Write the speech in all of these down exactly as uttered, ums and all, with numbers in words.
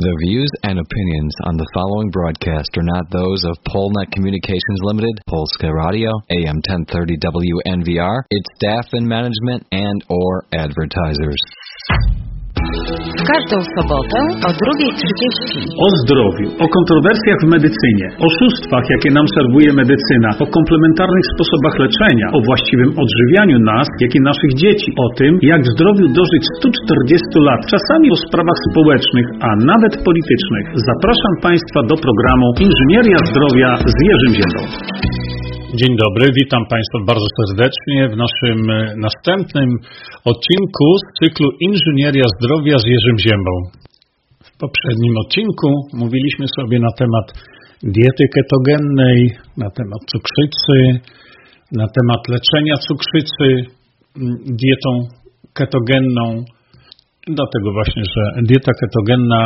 The views and opinions on the following broadcast are not those of Polnet Communications Limited, Polska Radio, A M ten thirty W N V R, its staff and management, and or advertisers. W każdą sobotę o drugiej trzydzieści. O zdrowiu, o kontrowersjach w medycynie, oszustwach, jakie nam serwuje medycyna, o komplementarnych sposobach leczenia, o właściwym odżywianiu nas, jak i naszych dzieci, o tym, jak w zdrowiu dożyć stu czterdziestu lat, czasami o sprawach społecznych, a nawet politycznych. Zapraszam Państwa do programu Inżynieria Zdrowia z Jerzym Ziębą. Dzień dobry, witam Państwa bardzo serdecznie w naszym następnym odcinku z cyklu Inżynieria Zdrowia z Jerzym Ziębą. W poprzednim odcinku mówiliśmy sobie na temat diety ketogennej, na temat cukrzycy, na temat leczenia cukrzycy dietą ketogenną. Dlatego właśnie, że dieta ketogenna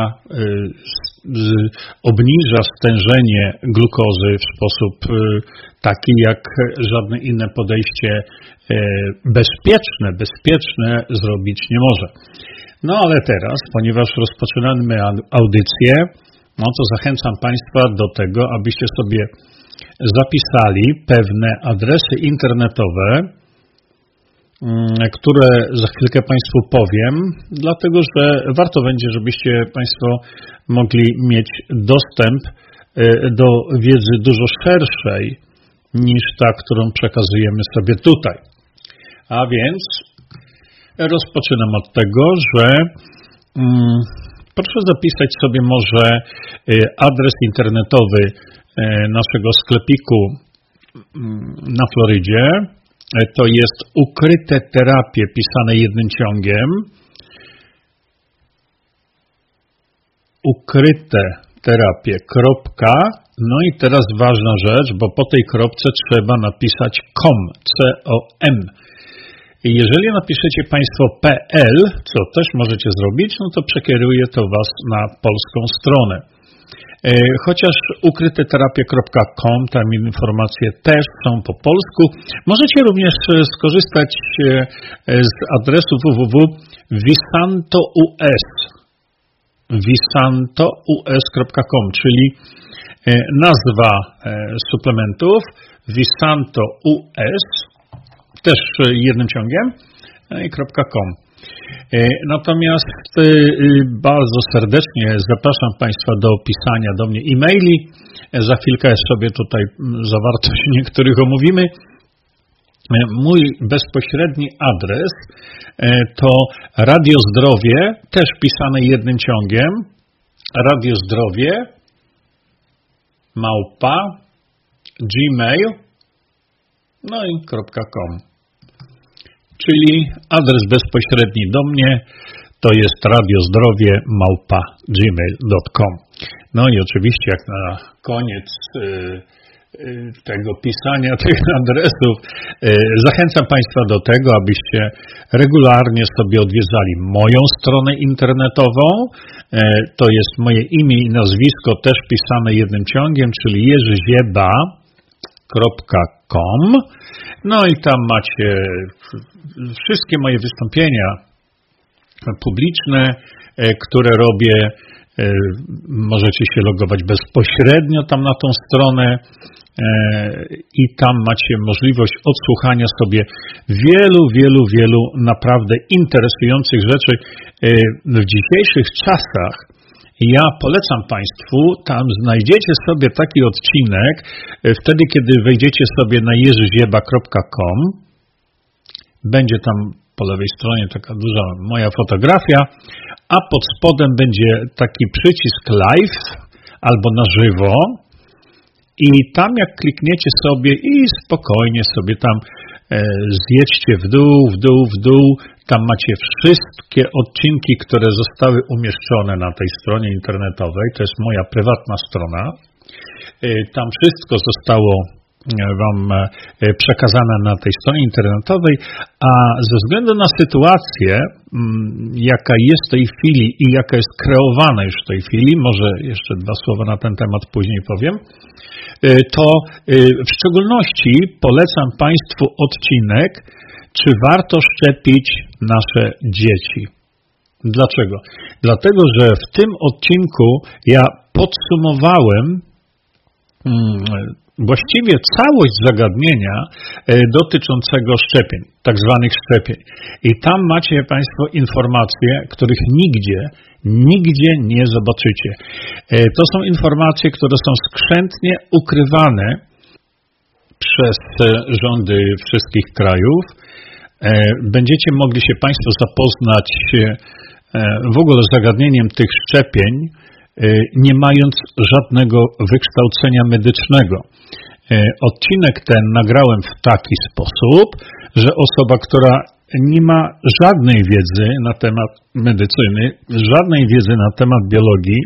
obniża stężenie glukozy w sposób taki, jak żadne inne podejście bezpieczne, bezpieczne zrobić nie może. No ale teraz, ponieważ rozpoczynamy audycję, no to zachęcam Państwa do tego, abyście sobie zapisali pewne adresy internetowe, które za chwilkę Państwu powiem, dlatego że warto będzie, żebyście Państwo mogli mieć dostęp do wiedzy dużo szerszej niż ta, którą przekazujemy sobie tutaj. A więc rozpoczynam od tego, że hmm, proszę zapisać sobie może adres internetowy naszego sklepiku na Florydzie. To jest ukryte terapie pisane jednym ciągiem. Ukryte terapie. Kropka. No i teraz ważna rzecz, bo po tej kropce trzeba napisać com. C O M. Jeżeli napiszecie Państwo P L, co też możecie zrobić, no to przekieruje to Was na polską stronę. Chociaż ukryteterapie kropka com, tam informacje też są po polsku. Możecie również skorzystać z adresu w w w kropka visantous visantous kropka com, czyli nazwa suplementów visantous, też jednym ciągiem, i .com. Natomiast bardzo serdecznie zapraszam Państwa do pisania do mnie e-maili. Za chwilkę sobie tutaj zawartość niektórych omówimy. Mój bezpośredni adres to Radio Zdrowie, też pisane jednym ciągiem. Radio Zdrowie małpa gmail no i .com. Czyli adres bezpośredni do mnie to jest radiozdrowie małpa gmail kropka com. No i oczywiście jak na koniec tego pisania tych adresów zachęcam Państwa do tego, abyście regularnie sobie odwiedzali moją stronę internetową. To jest moje imię i nazwisko też pisane jednym ciągiem, czyli jerzyzieba kropka com. No i tam macie wszystkie moje wystąpienia publiczne, które robię. Możecie się logować bezpośrednio tam na tą stronę i tam macie możliwość odsłuchania sobie wielu, wielu, wielu naprawdę interesujących rzeczy. W dzisiejszych czasach ja polecam Państwu, tam znajdziecie sobie taki odcinek, wtedy kiedy wejdziecie sobie na jerzyzieba kropka com, będzie tam po lewej stronie taka duża moja fotografia, a pod spodem będzie taki przycisk live albo na żywo i tam jak klikniecie sobie i spokojnie sobie tam e, zjedźcie w dół, w dół, w dół, tam macie wszystkie odcinki, które zostały umieszczone na tej stronie internetowej, to jest moja prywatna strona, e, tam wszystko zostało Wam przekazane na tej stronie internetowej, a ze względu na sytuację, jaka jest w tej chwili i jaka jest kreowana już w tej chwili, może jeszcze dwa słowa na ten temat później powiem, to w szczególności polecam Państwu odcinek, czy warto szczepić nasze dzieci. Dlaczego? Dlatego, że w tym odcinku ja podsumowałem właściwie całość zagadnienia dotyczącego szczepień, tak zwanych szczepień. I tam macie Państwo informacje, których nigdzie, nigdzie nie zobaczycie. To są informacje, które są skrzętnie ukrywane przez rządy wszystkich krajów. Będziecie mogli się Państwo zapoznać w ogóle z zagadnieniem tych szczepień, nie mając żadnego wykształcenia medycznego. Odcinek ten nagrałem w taki sposób, że osoba, która nie ma żadnej wiedzy na temat medycyny, żadnej wiedzy na temat biologii,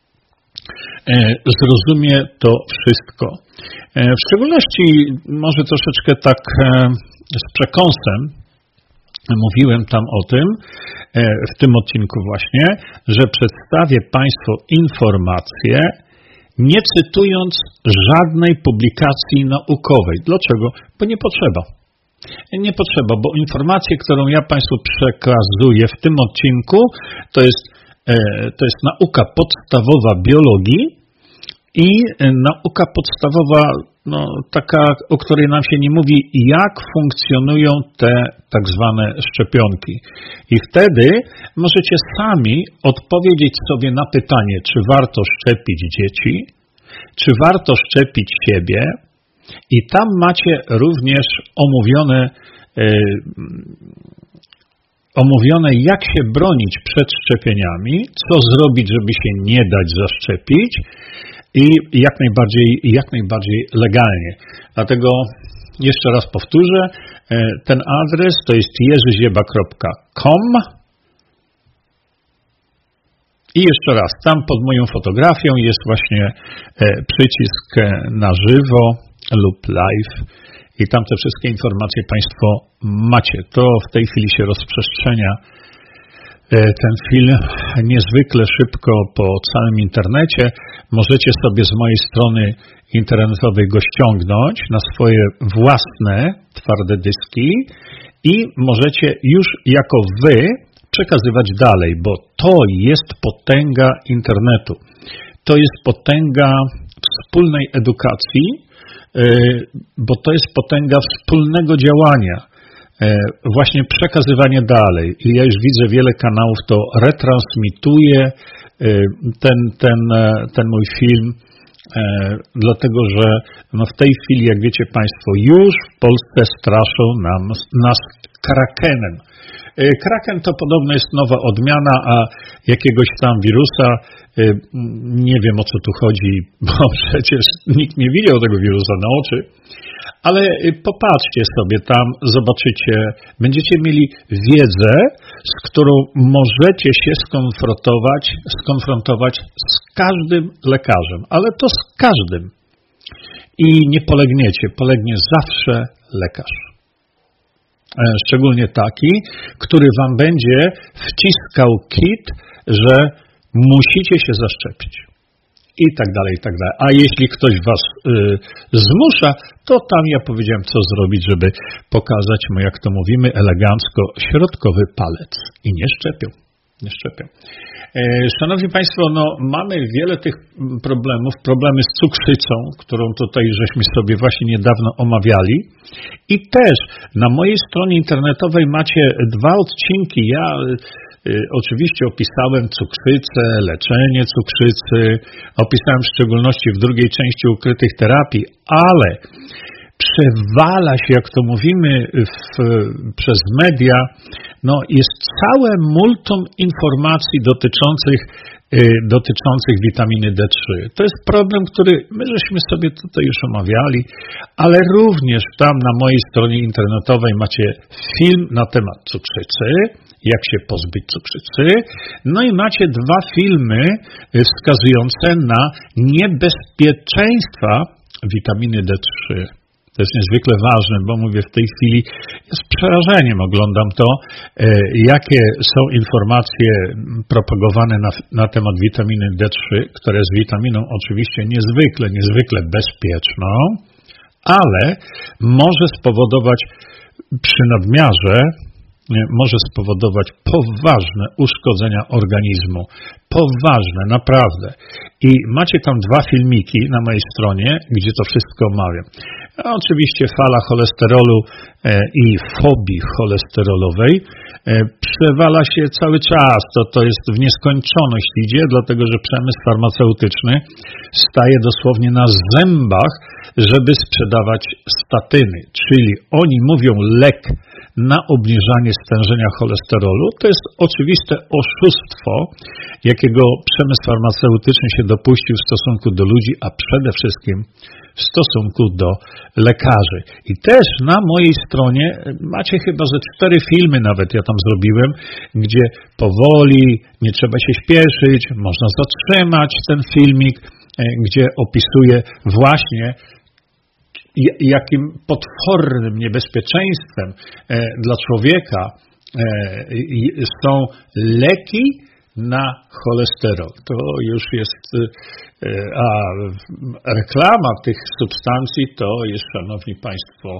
zrozumie to wszystko. W szczególności, może troszeczkę tak z przekąsem, mówiłem tam o tym, w tym odcinku właśnie, że przedstawię Państwu informacje, nie cytując żadnej publikacji naukowej. Dlaczego? Bo nie potrzeba. Nie potrzeba, bo informację, którą ja Państwu przekazuję w tym odcinku, to jest, to jest nauka podstawowa biologii i nauka podstawowa, no, taka, o której nam się nie mówi, jak funkcjonują te tak zwane szczepionki. I wtedy możecie sami odpowiedzieć sobie na pytanie, czy warto szczepić dzieci, czy warto szczepić siebie. I tam macie również omówione, yy, omówione, jak się bronić przed szczepieniami, co zrobić, żeby się nie dać zaszczepić, i jak najbardziej, jak najbardziej legalnie. Dlatego jeszcze raz powtórzę, ten adres to jest jerzyzieba kropka com i jeszcze raz, tam pod moją fotografią jest właśnie przycisk na żywo lub live i tam te wszystkie informacje Państwo macie. To w tej chwili się rozprzestrzenia ten film niezwykle szybko po całym internecie. Możecie sobie z mojej strony internetowej go ściągnąć na swoje własne twarde dyski i możecie już jako Wy przekazywać dalej, bo to jest potęga internetu. To jest potęga wspólnej edukacji, bo to jest potęga wspólnego działania. Właśnie przekazywanie dalej. I ja już widzę, wiele kanałów to retransmituje ten, ten, ten mój film, dlatego że no w tej chwili, jak wiecie Państwo, już w Polsce straszą nam, nas krakenem. Kraken to podobno jest nowa odmiana, a jakiegoś tam wirusa, nie wiem o co tu chodzi, bo przecież nikt nie widział tego wirusa na oczy, ale popatrzcie sobie tam, zobaczycie, będziecie mieli wiedzę, z którą możecie się skonfrontować, skonfrontować z każdym lekarzem, ale to z każdym. I nie polegniecie, polegnie zawsze lekarz. Szczególnie taki, który Wam będzie wciskał kit, że musicie się zaszczepić. I tak dalej, i tak dalej. A jeśli ktoś Was y, zmusza, to tam ja powiedziałem, co zrobić, żeby pokazać mu, jak to mówimy, elegancko, środkowy palec. I nie szczepią. Nie szczepią. E, szanowni Państwo, no mamy wiele tych problemów, problemy z cukrzycą, którą tutaj żeśmy sobie właśnie niedawno omawiali. I też na mojej stronie internetowej macie dwa odcinki. Ja oczywiście opisałem cukrzycę, leczenie cukrzycy, opisałem w szczególności w drugiej części ukrytych terapii, ale przewala się, jak to mówimy w, przez media, no jest całe multum informacji dotyczących, dotyczących witaminy D trzy. To jest problem, który my żeśmy sobie tutaj już omawiali, ale również tam na mojej stronie internetowej macie film na temat cukrzycy, jak się pozbyć cukrzycy. No i macie dwa filmy wskazujące na niebezpieczeństwa witaminy D trzy. To jest niezwykle ważne, bo mówię w tej chwili z przerażeniem oglądam to, jakie są informacje propagowane na, na temat witaminy D trzy, która jest witaminą oczywiście niezwykle, niezwykle bezpieczną, ale może spowodować przy nadmiarze może spowodować poważne uszkodzenia organizmu. Poważne, naprawdę. I macie tam dwa filmiki na mojej stronie, gdzie to wszystko omawiam. A oczywiście fala cholesterolu i fobii cholesterolowej przewala się cały czas. To, to jest w nieskończoność idzie, dlatego że przemysł farmaceutyczny staje dosłownie na zębach, żeby sprzedawać statyny. Czyli oni mówią lek na obniżanie stężenia cholesterolu. To jest oczywiste oszustwo, jakiego przemysł farmaceutyczny się dopuścił w stosunku do ludzi, a przede wszystkim w stosunku do lekarzy. I też na mojej stronie macie chyba ze cztery filmy nawet, ja tam zrobiłem, gdzie powoli, nie trzeba się śpieszyć, można zatrzymać ten filmik, gdzie opisuję właśnie jakim potwornym niebezpieczeństwem dla człowieka są leki na cholesterol. To już jest, a reklama tych substancji to jest, szanowni państwo,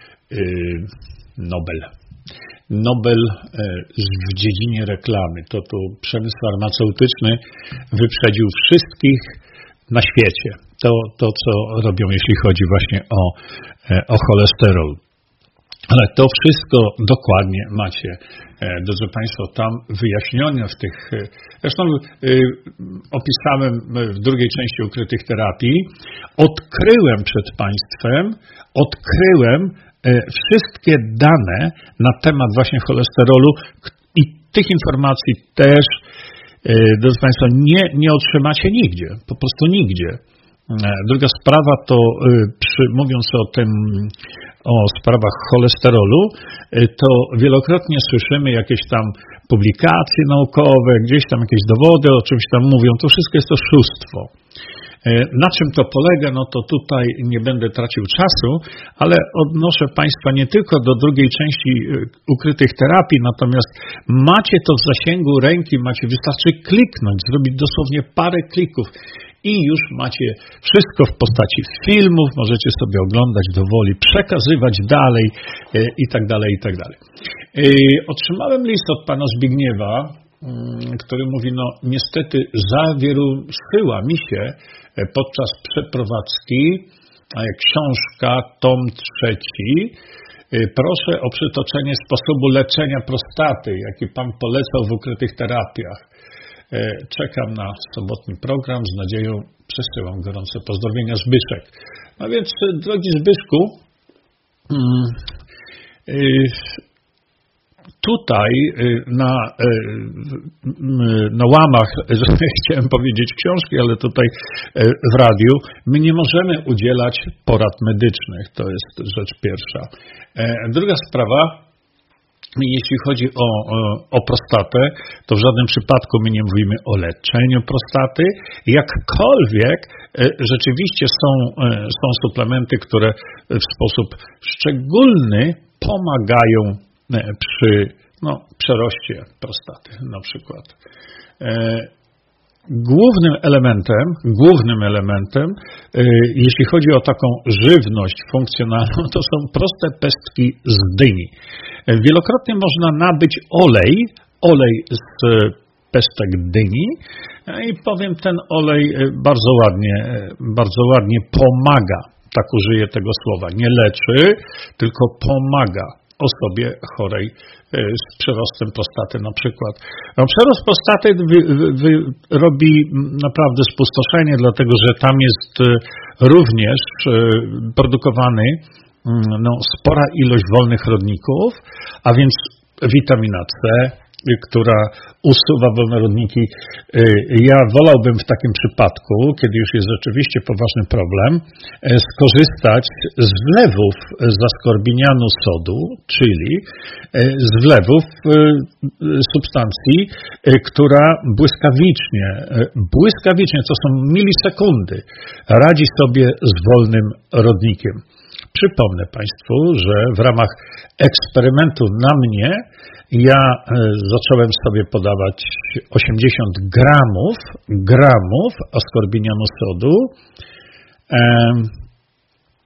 Nobel. Nobel w dziedzinie reklamy. To tu przemysł farmaceutyczny wyprzedził wszystkich na świecie. To, to, co robią, jeśli chodzi właśnie o, o cholesterol. Ale to wszystko dokładnie macie, drodzy Państwo, tam wyjaśnione w tych... Zresztą opisałem w drugiej części ukrytych terapii. Odkryłem przed Państwem, odkryłem wszystkie dane na temat właśnie cholesterolu i tych informacji też, drodzy Państwo, nie, nie otrzymacie nigdzie, po prostu nigdzie. Druga sprawa to, przy, mówiąc o tym, o sprawach cholesterolu, to wielokrotnie słyszymy jakieś tam publikacje naukowe, gdzieś tam jakieś dowody o czymś tam mówią, to wszystko jest oszustwo. Na czym to polega, no to tutaj nie będę tracił czasu, ale odnoszę Państwa nie tylko do drugiej części ukrytych terapii, natomiast macie to w zasięgu ręki, macie, wystarczy kliknąć, zrobić dosłownie parę klików i już macie wszystko w postaci filmów, możecie sobie oglądać do woli, przekazywać dalej i tak dalej, i tak dalej. Otrzymałem list od pana Zbigniewa, który mówi, no niestety zawieruszyła mi się podczas przeprowadzki książka, tom trzeci. Proszę o przytoczenie sposobu leczenia prostaty, jaki pan polecał w ukrytych terapiach. Czekam na sobotni program, z nadzieją przesyłam gorące pozdrowienia, Zbyszek. No więc, drogi Zbyszku, tutaj na, na łamach, że chciałem powiedzieć książki, ale tutaj w radiu, my nie możemy udzielać porad medycznych, to jest rzecz pierwsza. Druga sprawa, jeśli chodzi o, o, o prostatę, to w żadnym przypadku my nie mówimy o leczeniu prostaty. Jakkolwiek rzeczywiście są, są suplementy, które w sposób szczególny pomagają przy no, przeroście prostaty na przykład. Głównym elementem, głównym elementem, jeśli chodzi o taką żywność funkcjonalną, to są proste pestki z dyni. Wielokrotnie można nabyć olej, olej z pestek dyni i powiem, ten olej bardzo ładnie, bardzo ładnie pomaga, tak użyję tego słowa, nie leczy, tylko pomaga osobie chorej z przerostem prostaty na przykład. No, przerost prostaty wy, wy, robi naprawdę spustoszenie, dlatego że tam jest również produkowany no, spora ilość wolnych rodników, a więc witamina C, która usuwa wolne rodniki. Ja wolałbym w takim przypadku, kiedy już jest rzeczywiście poważny problem, skorzystać z wlewów z askorbinianu sodu, czyli z wlewów substancji, która błyskawicznie, błyskawicznie, to są milisekundy, radzi sobie z wolnym rodnikiem. Przypomnę Państwu, że w ramach eksperymentu na mnie ja zacząłem sobie podawać osiemdziesiąt gramów, gramów askorbinianu sodu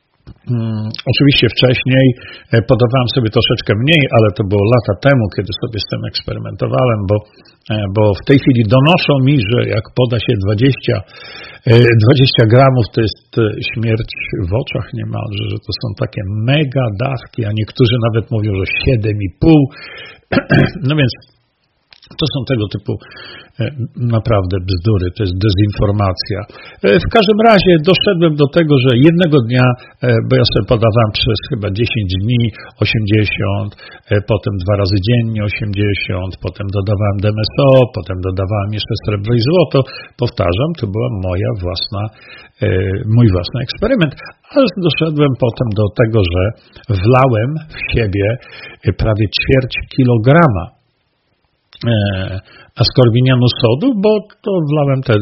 Hmm, oczywiście wcześniej podawałem sobie troszeczkę mniej, ale to było lata temu, kiedy sobie z tym eksperymentowałem, bo, bo w tej chwili donoszą mi, że jak poda się dwadzieścia, dwadzieścia gramów, to jest śmierć w oczach niemalże, że to są takie mega dawki, a niektórzy nawet mówią, że siedem i pół. No więc to są tego typu naprawdę bzdury, to jest dezinformacja. W każdym razie doszedłem do tego, że jednego dnia, bo ja sobie podawałem przez chyba dziesięć dni osiemdziesiąt, potem dwa razy dziennie osiemdziesiąt, potem dodawałem D M S O, potem dodawałem jeszcze srebro i złoto. Powtarzam, to była moja własna, mój własny eksperyment, ale doszedłem potem do tego, że wlałem w siebie prawie ćwierć kilograma askorbinianu sodu, bo to wlałem te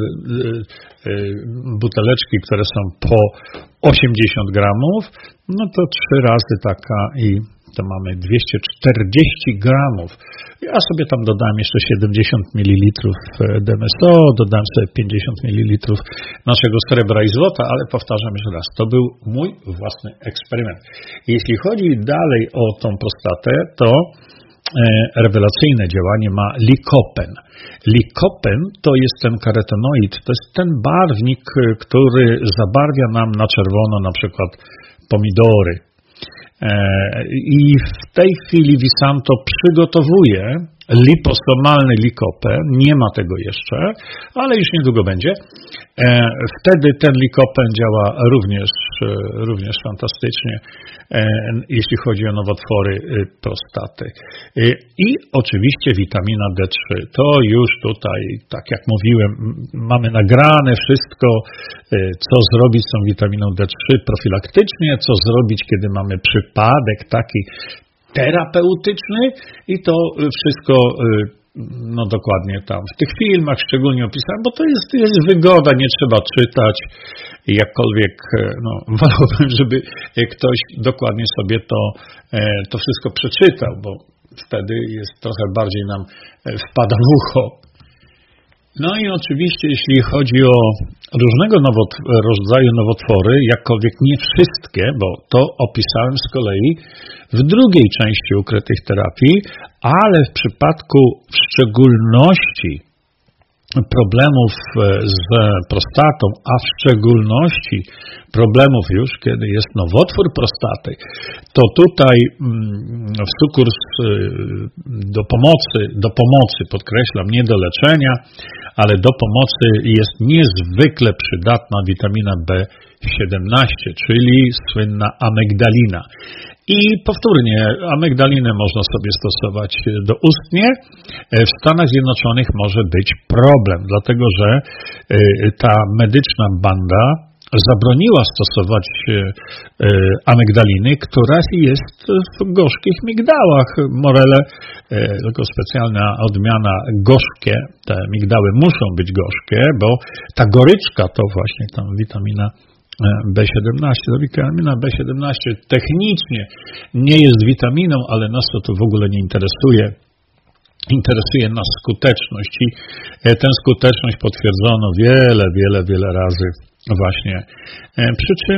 buteleczki, które są po osiemdziesiąt gramów, no to trzy razy taka i to mamy dwieście czterdzieści gramów. Ja sobie tam dodałem jeszcze siedemdziesiąt mililitrów D M S O, dodałem sobie pięćdziesiąt mililitrów naszego srebra i złota, ale powtarzam jeszcze raz, to był mój własny eksperyment. Jeśli chodzi dalej o tą prostatę, to rewelacyjne działanie ma likopen. Likopen to jest ten karotenoid, to jest ten barwnik, który zabarwia nam na czerwono na przykład pomidory. I w tej chwili Visanto przygotowuje liposomalny likopen, nie ma tego jeszcze, ale już niedługo będzie. Wtedy ten likopen działa również, również fantastycznie, jeśli chodzi o nowotwory prostaty. I oczywiście witamina D trzy. To już tutaj, tak jak mówiłem, mamy nagrane wszystko, co zrobić z tą witaminą D trzy profilaktycznie, co zrobić, kiedy mamy przypadek taki terapeutyczny i to wszystko no dokładnie tam w tych filmach szczególnie opisałem, bo to jest, jest wygoda, nie trzeba czytać, jakkolwiek no, wolałbym, żeby ktoś dokładnie sobie to, to wszystko przeczytał, bo wtedy jest trochę bardziej nam wpada w ucho. No i oczywiście, jeśli chodzi o różnego nowot- rodzaju nowotwory, jakkolwiek nie wszystkie, bo to opisałem z kolei w drugiej części ukrytych terapii, ale w przypadku w szczególności problemów z prostatą, a w szczególności problemów już, kiedy jest nowotwór prostaty, to tutaj w sukurs do pomocy, do pomocy, podkreślam, nie do leczenia, ale do pomocy jest niezwykle przydatna witamina B siedemnaście, czyli słynna amygdalina. I powtórnie, amygdalinę można sobie stosować doustnie. W Stanach Zjednoczonych może być problem, dlatego że ta medyczna banda zabroniła stosować amygdaliny, która jest w gorzkich migdałach. Morele, tylko specjalna odmiana gorzkie, te migdały muszą być gorzkie, bo ta goryczka to właśnie tam witamina B siedemnaście. To witamina B siedemnaście technicznie nie jest witaminą, ale nas to, to w ogóle nie interesuje. Interesuje nas skuteczność i tę skuteczność potwierdzono wiele, wiele, wiele razy właśnie. Przy czym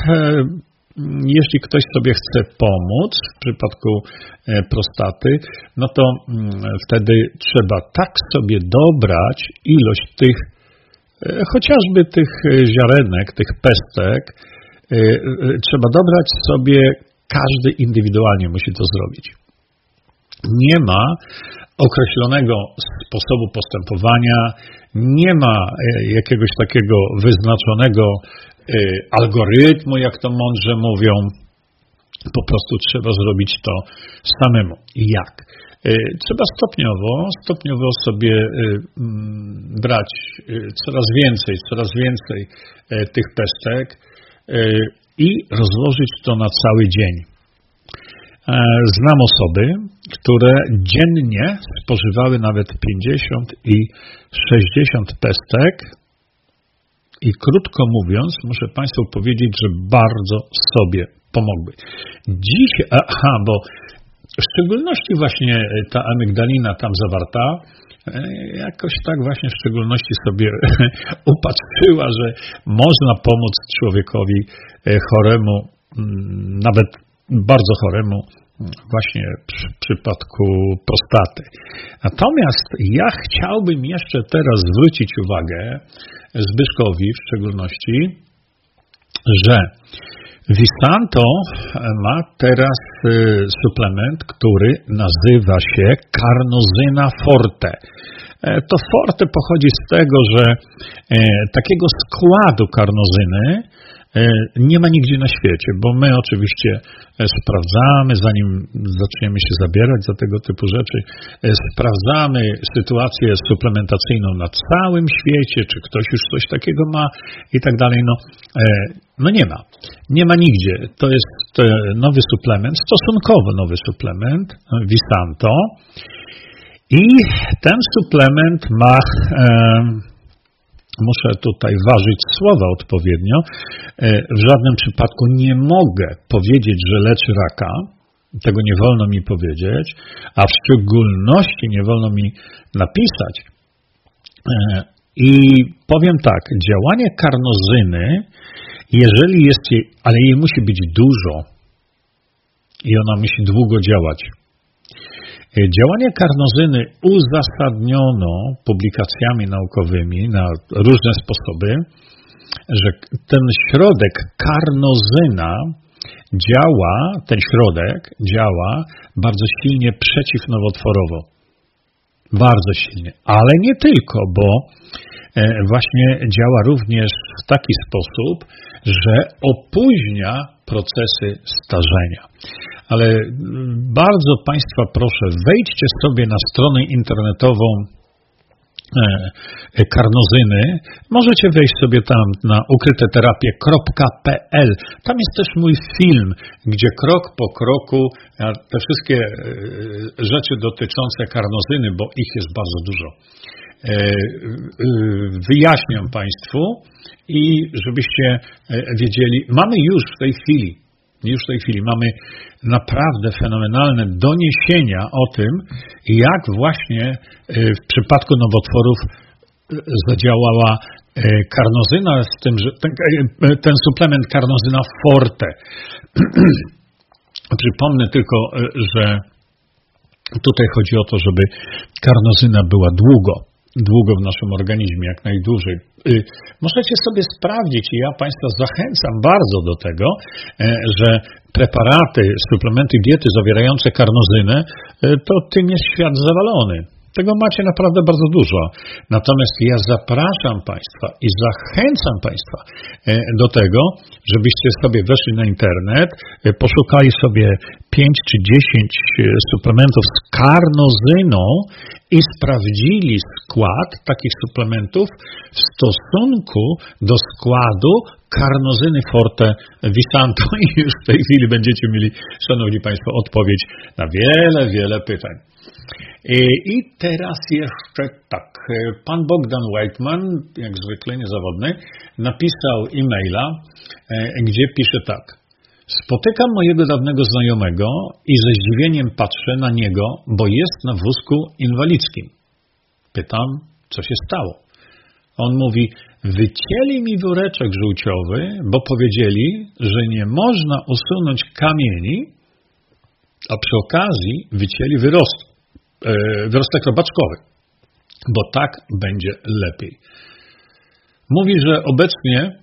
jeśli ktoś sobie chce pomóc w przypadku prostaty, no to wtedy trzeba tak sobie dobrać ilość tych chociażby tych ziarenek, tych pestek, trzeba dobrać sobie, każdy indywidualnie musi to zrobić. Nie ma określonego sposobu postępowania, nie ma jakiegoś takiego wyznaczonego algorytmu, jak to mądrze mówią, po prostu trzeba zrobić to samemu. Jak? Trzeba stopniowo, stopniowo sobie brać coraz więcej, coraz więcej tych pestek i rozłożyć to na cały dzień. Znam osoby, które dziennie spożywały nawet pięćdziesiąt i sześćdziesiąt pestek i krótko mówiąc, muszę Państwu powiedzieć, że bardzo sobie pomogły. Dziś, aha, bo w szczególności właśnie ta amygdalina tam zawarta, jakoś tak właśnie w szczególności sobie upatrzyła, że można pomóc człowiekowi choremu nawet bardzo choremu właśnie w przypadku prostaty. Natomiast ja chciałbym jeszcze teraz zwrócić uwagę Zbyszkowi w szczególności, że Visanto ma teraz suplement, który nazywa się Carnozyna Forte. To Forte pochodzi z tego, że takiego składu karnozyny nie ma nigdzie na świecie, bo my oczywiście sprawdzamy, zanim zaczniemy się zabierać za tego typu rzeczy, sprawdzamy sytuację suplementacyjną na całym świecie, czy ktoś już coś takiego ma i tak dalej. No, no nie ma. Nie ma nigdzie. To jest nowy suplement, stosunkowo nowy suplement, Visanto. I ten suplement ma... Muszę tutaj ważyć słowa odpowiednio. W żadnym przypadku nie mogę powiedzieć, że leczy raka. Tego nie wolno mi powiedzieć, a w szczególności nie wolno mi napisać. I powiem tak, działanie karnozyny, jeżeli jest jej, ale jej musi być dużo i ona musi długo działać. Działanie karnozyny uzasadniono publikacjami naukowymi na różne sposoby, że ten środek karnozyna działa, ten środek działa bardzo silnie przeciwnowotworowo. Bardzo silnie. Ale nie tylko, bo właśnie działa również w taki sposób, że opóźnia procesy starzenia. Ale bardzo Państwa proszę, wejdźcie sobie na stronę internetową karnozyny. Możecie wejść sobie tam na ukryteterapie kropka p l. Tam jest też mój film, gdzie krok po kroku te wszystkie rzeczy dotyczące karnozyny, bo ich jest bardzo dużo, wyjaśniam Państwu i żebyście wiedzieli, mamy już w tej chwili Już w tej chwili mamy naprawdę fenomenalne doniesienia o tym, jak właśnie w przypadku nowotworów zadziałała karnozyna, z tym, że ten, ten suplement Carnozyna Forte. Przypomnę tylko, że tutaj chodzi o to, żeby karnozyna była długo. długo w naszym organizmie, jak najdłużej. Możecie sobie sprawdzić i ja Państwa zachęcam bardzo do tego, że preparaty, suplementy diety zawierające karnozynę, to tym jest świat zawalony. Tego macie naprawdę bardzo dużo. Natomiast ja zapraszam Państwa i zachęcam Państwa do tego, żebyście sobie weszli na internet, poszukali sobie pięć czy dziesięć suplementów z karnozyną i sprawdzili skład takich suplementów w stosunku do składu Carnozyny Forte Visanto i już w tej chwili będziecie mieli, Szanowni Państwo, odpowiedź na wiele, wiele pytań. I teraz jeszcze tak, pan Bogdan Whiteman, jak zwykle niezawodny, napisał e-maila, gdzie pisze tak. Spotykam mojego dawnego znajomego i ze zdziwieniem patrzę na niego, bo jest na wózku inwalidzkim. Pytam, co się stało. On mówi, wycięli mi woreczek żółciowy, bo powiedzieli, że nie można usunąć kamieni, a przy okazji wycięli wyrost, e, wyrostek robaczkowy, bo tak będzie lepiej. Mówi, że obecnie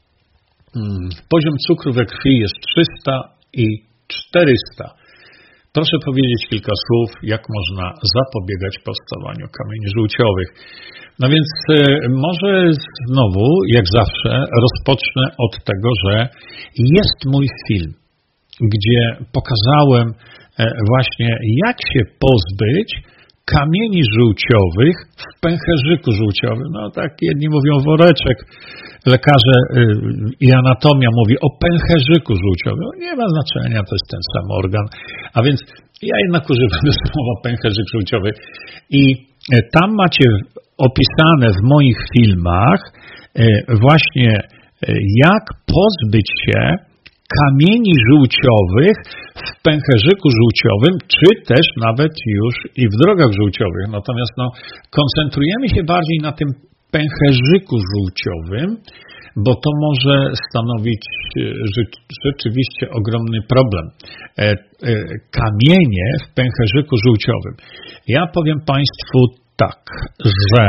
poziom cukru we krwi jest trzysta i czterysta. Proszę powiedzieć kilka słów, jak można zapobiegać powstawaniu kamieni żółciowych. No więc może znowu, jak zawsze, rozpocznę od tego, że jest mój film, gdzie pokazałem właśnie, jak się pozbyć kamieni żółciowych w pęcherzyku żółciowym. No tak jedni mówią woreczek, lekarze i anatomia mówi o pęcherzyku żółciowym. Nie ma znaczenia, to jest ten sam organ. A więc ja jednak używam słowa pęcherzyk żółciowy. I tam macie opisane w moich filmach właśnie jak pozbyć się kamieni żółciowych w pęcherzyku żółciowym, czy też nawet już i w drogach żółciowych. Natomiast no, koncentrujemy się bardziej na tym pęcherzyku żółciowym, bo to może stanowić rzeczywiście ogromny problem. Kamienie w pęcherzyku żółciowym. Ja powiem Państwu tak, że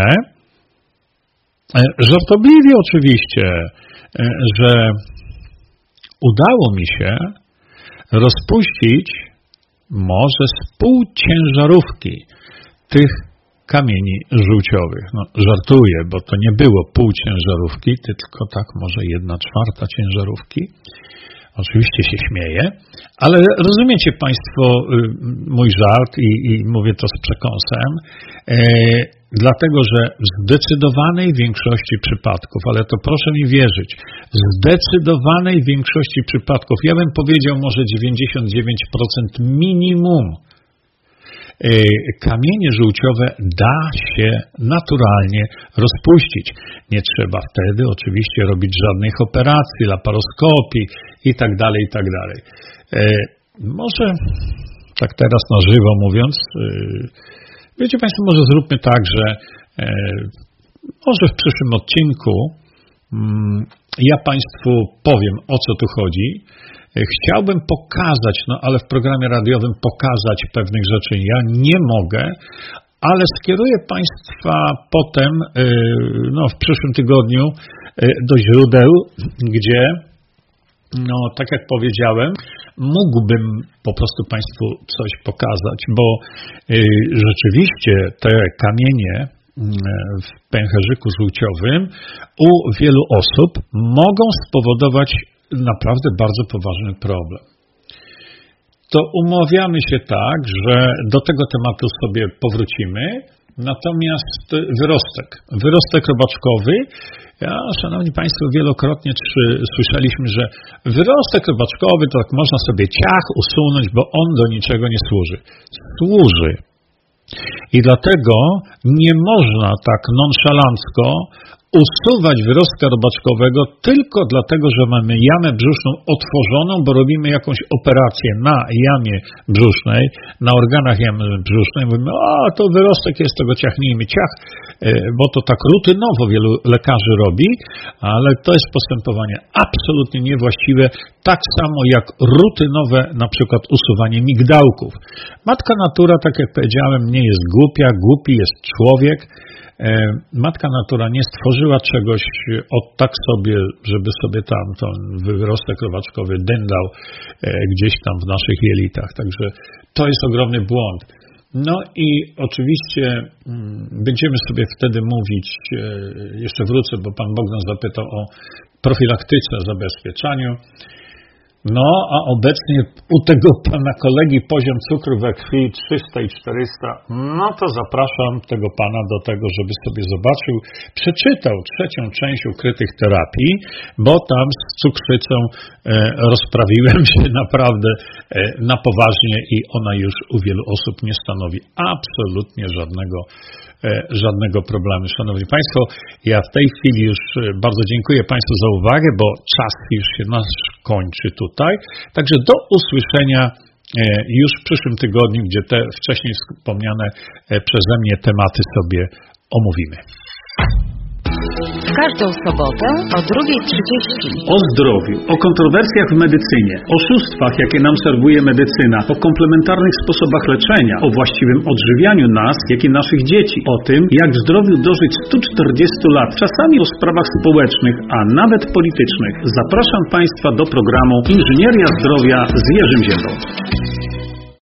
żartobliwie oczywiście, że udało mi się rozpuścić może z pół ciężarówki tych kamieni żółciowych. No, żartuję, bo to nie było pół ciężarówki, tylko tak może jedna czwarta ciężarówki. Oczywiście się śmieję, ale rozumiecie Państwo mój żart i, i mówię to z przekąsem, e, dlatego że w zdecydowanej większości przypadków, ale to proszę mi wierzyć, w zdecydowanej większości przypadków, ja bym powiedział może dziewięćdziesiąt dziewięć procent minimum, kamienie żółciowe da się naturalnie rozpuścić. Nie trzeba wtedy oczywiście robić żadnych operacji, laparoskopii i tak dalej, i tak dalej. Może tak teraz na żywo mówiąc, wiecie Państwo, może zróbmy tak, że może w przyszłym odcinku ja Państwu powiem, o co tu chodzi. Chciałbym pokazać, no ale w programie radiowym pokazać pewnych rzeczy ja nie mogę, ale skieruję Państwa potem, no w przyszłym tygodniu do źródeł, gdzie, no tak jak powiedziałem, mógłbym po prostu Państwu coś pokazać, bo rzeczywiście te kamienie w pęcherzyku żółciowym u wielu osób mogą spowodować naprawdę bardzo poważny problem. To umawiamy się tak, że do tego tematu sobie powrócimy, natomiast wyrostek, wyrostek robaczkowy, ja, szanowni Państwo, wielokrotnie słyszeliśmy, że wyrostek robaczkowy to tak można sobie ciach usunąć, bo on do niczego nie służy. Służy. I dlatego nie można tak nonszalancko usuwać wyrostka robaczkowego tylko dlatego, że mamy jamę brzuszną otworzoną, bo robimy jakąś operację na jamie brzusznej, na organach jamy brzusznej. Mówimy, a to wyrostek jest, tego ciachnijmy ciach, bo to tak rutynowo wielu lekarzy robi, ale to jest postępowanie absolutnie niewłaściwe, tak samo jak rutynowe na przykład usuwanie migdałków. Matka natura, tak jak powiedziałem, nie jest głupia, głupi jest człowiek. Matka natura nie stworzyła czegoś od tak sobie, żeby sobie tam ten wyrostek robaczkowy dyndał gdzieś tam w naszych jelitach. Także to jest ogromny błąd. No i oczywiście będziemy sobie wtedy mówić, jeszcze wrócę, bo pan Bogdan zapytał o profilaktyce, zabezpieczaniu. No, a obecnie u tego pana kolegi poziom cukru we krwi trzysta i czterysta, no to zapraszam tego pana do tego, żeby sobie zobaczył, przeczytał trzecią część ukrytych terapii, bo tam z cukrzycą e, rozprawiłem się naprawdę e, na poważnie i ona już u wielu osób nie stanowi absolutnie żadnego żadnego problemu. Szanowni Państwo, ja w tej chwili już bardzo dziękuję Państwu za uwagę, bo czas już się nasz kończy tutaj. Także do usłyszenia już w przyszłym tygodniu, gdzie te wcześniej wspomniane przeze mnie tematy sobie omówimy. W każdą sobotę o drugiej trzydzieści. O zdrowiu, o kontrowersjach w medycynie, oszustwach, jakie nam serwuje medycyna, o komplementarnych sposobach leczenia, o właściwym odżywianiu nas, jak i naszych dzieci, o tym, jak w zdrowiu dożyć stu czterdziestu lat, czasami o sprawach społecznych, a nawet politycznych. Zapraszam Państwa do programu Inżynieria Zdrowia z Jerzym Ziębą.